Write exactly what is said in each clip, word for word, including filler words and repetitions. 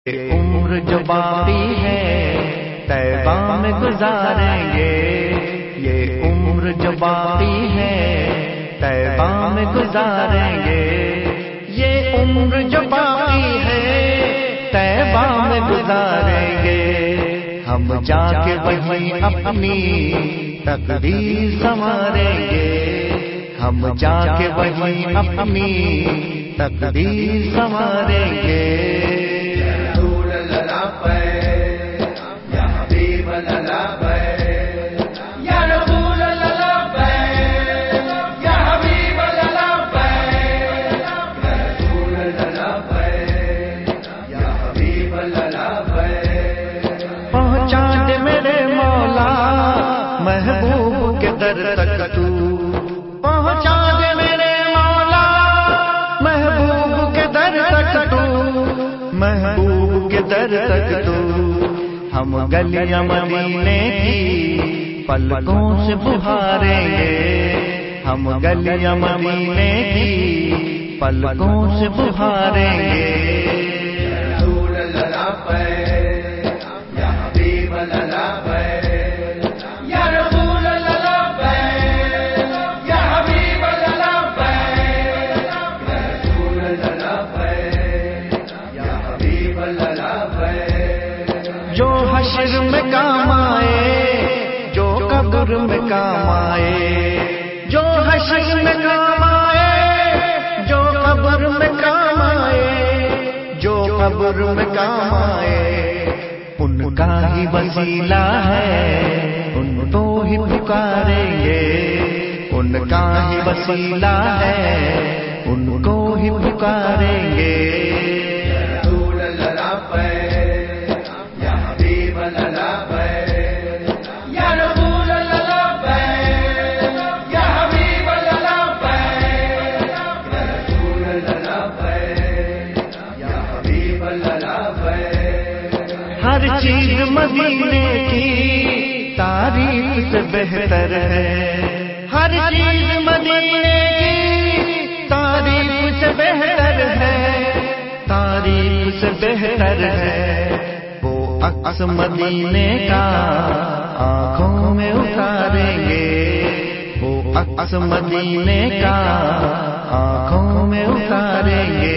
یہ عمر جو باقی ہے طیبہ میں گزاریں گے، یہ عمر جو باقی ہے طیبہ میں گزاریں گے، یہ عمر جو باقی ہے طیبہ میں گزاریں گے، ہم جا کے وہیں اپنی تقدیر سنواریں گے، ہم جا کے وہیں اپنی تقدیر سنواریں گے۔ پہنچا دے میرے مولا محبوب کے در تک تو، پہنچا دے میرے مولا محبوب کے در تک تو، محبوب کے در تک تو، ہم گلیاں مدینے کی پلکوں سے بہاریں گے، ہم گلیاں مدینے کی پلکوں سے بہاریں گے۔ جو حشر میں کام آئے، جو قبر میں کام آئے، جو حشر میں کام آئے، جو قبر میں کام آئے، جو قبر میں کام آئے، ان کا ہی وسیلہ ہے، ان کو ہی پکاریں گے، ان کا ہی وسیلہ ہے، ان کو ہی پکاریں گے۔ ہر چیز مدینے کی تعریف سے بہتر ہے، ہر چیز مدینے کی تعریف سے بہتر ہے، تعریف سے بہتر ہے، وہ عکس مدینے کا آنکھوں میں اتاریں گے، وہ عکس مدینے کا آنکھوں میں اتاریں گے۔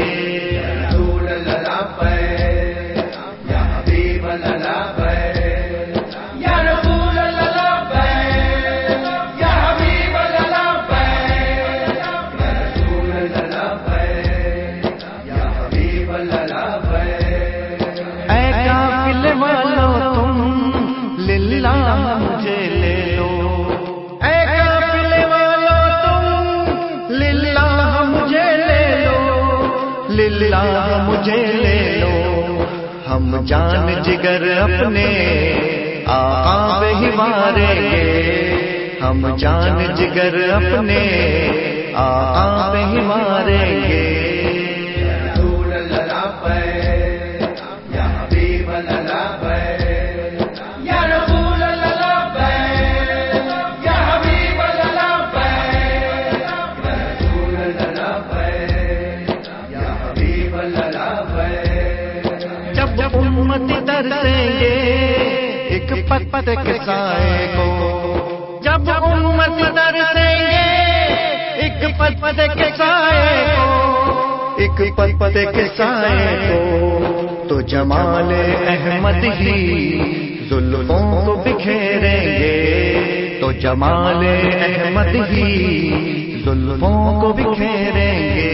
مجھے لے لو، اے قافلے والو تم للہ مجھے لے لو، للہ مجھے لے لو، ہم جان جگر اپنے آقا پہ ہی ماریں گے، ہم جان جگر اپنے آقا پہ ہی ماریں گے۔ جب امت ترسیں گے ایک پتے کے سائے کو، جب امت ترسیں گے ایک پتے کے سائے کو، ایک پتے کے سائے کو، تو جمال احمد ہی زلفوں کو بکھیریں گے، تو جمال احمد ہی زلفوں کو بکھیریں گے۔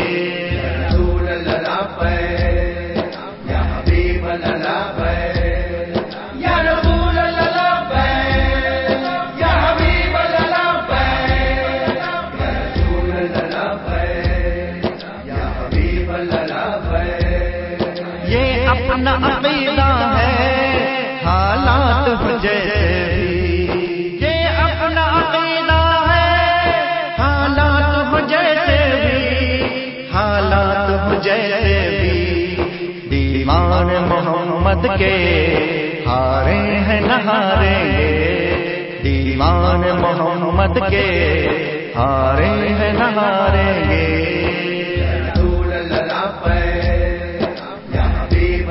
یہ اپنا عقیدہ ہے حالات ہو جیسے بھی، یہ اپنا عقیدہ ہے حالات ہو جیسے بھی، حالات ہو جیسے بھی، دیوان محمد کے ہارے ہیں نہاریں گے، دیوان محمد کے ہارے ہیں نہاریں گے۔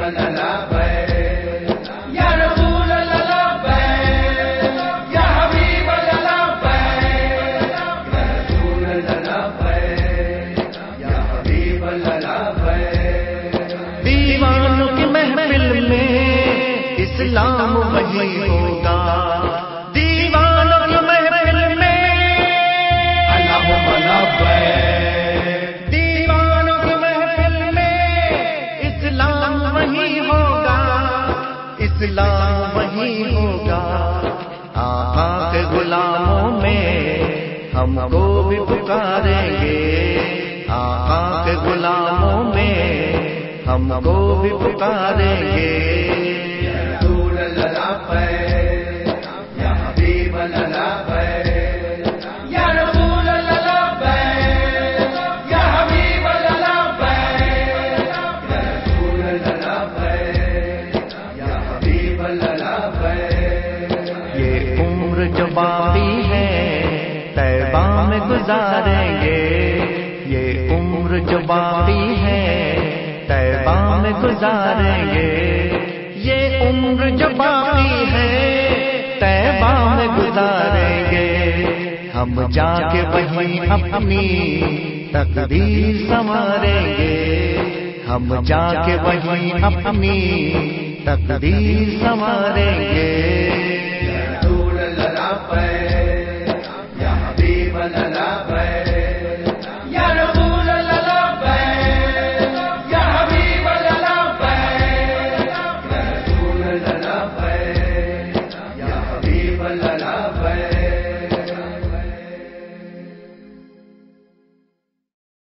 دیوانوں کی محفل میں اسلام وہی ہوگا، دیوانوں کی محفل میں اللہم لبیک، دیوانوں کی محفل میں اسلام وہی ہوگا، اسلام وہی ہوگا۔ آقا کے غلاموں میں ہم کو بھی پکاریں گے، آقا کے غلاموں میں ہم کو بھی پکاریں گے۔ یا رسول اللہ لبیک، یا حبیب اللہ لبیک، یا رسول اللہ لبیک، یا حبیب اللہ لبیک، یا رسول اللہ لبیک، یا حبیب اللہ لبیک۔ یہ عمر جو باقی ہے طیبہ میں گزاریں گے، یہ عمر جو باقی ہے طیبہ میں گزاریں گے، یہ عمر جو باقی ہے طیبہ میں گزاریں گے۔ ہم جا کے وہیں اپنی تقدیر سنواریں گے، ہم جا کے وہیں اپنی تقدیر سنواریں گے۔